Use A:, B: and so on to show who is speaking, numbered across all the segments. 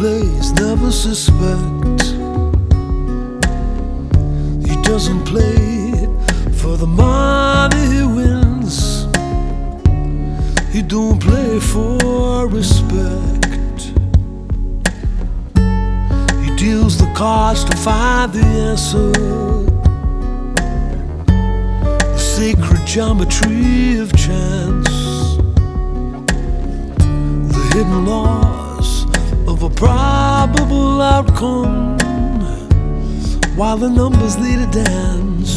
A: plays never suspect. He doesn't play for the money he wins. He don't play for respect. He deals the cards to find the answer. The sacred geometry of chance, the hidden laws of a probable outcome, while the numbers lead a dance.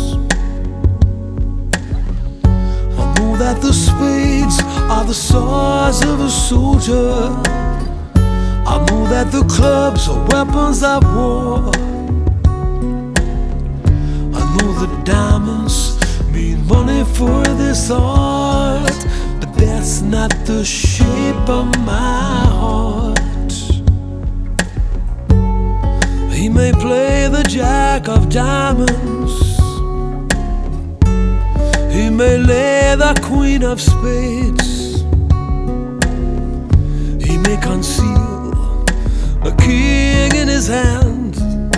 A: I know that the spades are the swords of a soldier. I know that the clubs are weapons of war. I know the diamonds mean money for this art, but that's not the shape of my heart. He may play the jack of diamonds, he may lay the queen of spades, he may conceal a king in his hand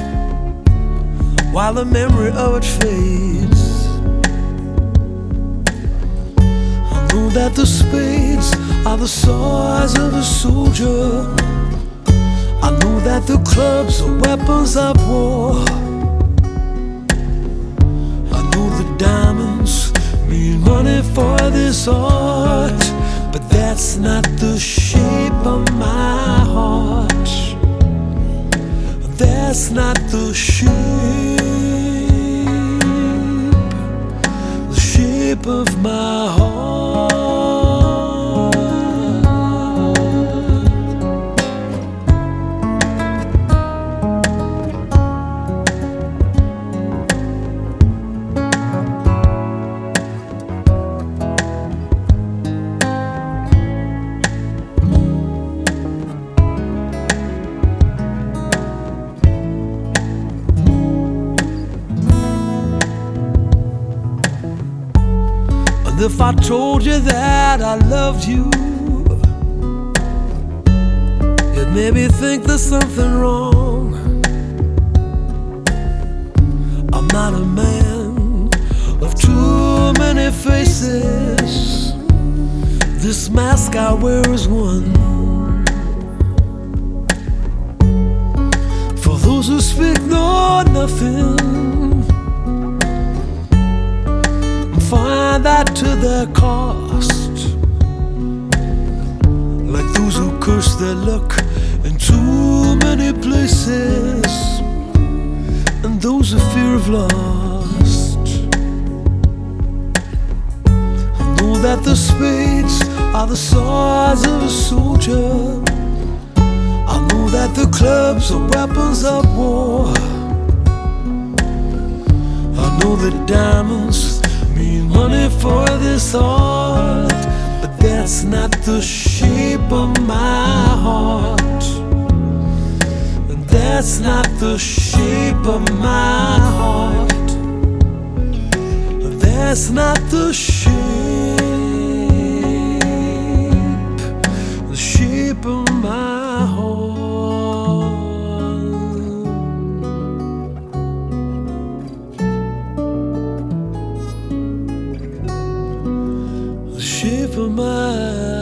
A: while the memory of it fades. I know that the spades are the swords of a soldier. I know that the clubs are weapons of war. I know the diamonds mean money for this art, but that's not the shape of my heart. That's not the shape of my heart. And if I told you that I loved you, you'd maybe think there's something wrong. I'm not a man of too many faces. This mask I wear is one. For those who speak know nothing, find that to their cost, like those who curse their luck in too many places, and those who fear of lost. I know that the spades are the swords of a soldier. I know that the clubs are weapons of war. I know that diamonds mean money for this art, but that's not the shape of my heart. And that's not the shape of my heart. And that's not the shape of my heart. Shape of my